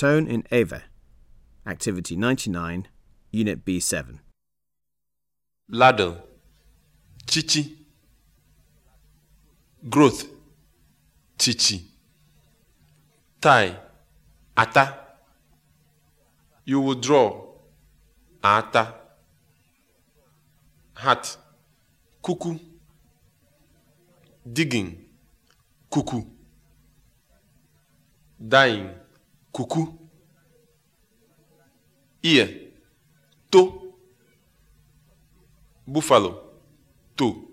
tone in Ava. Activity 99, Unit B7. Ladle, chichi. Growth, chichi. Tie, ata. You will draw, ata. Hat, kuku. Digging, kuku. Dying, kuku. Ear, to. Buffalo, to.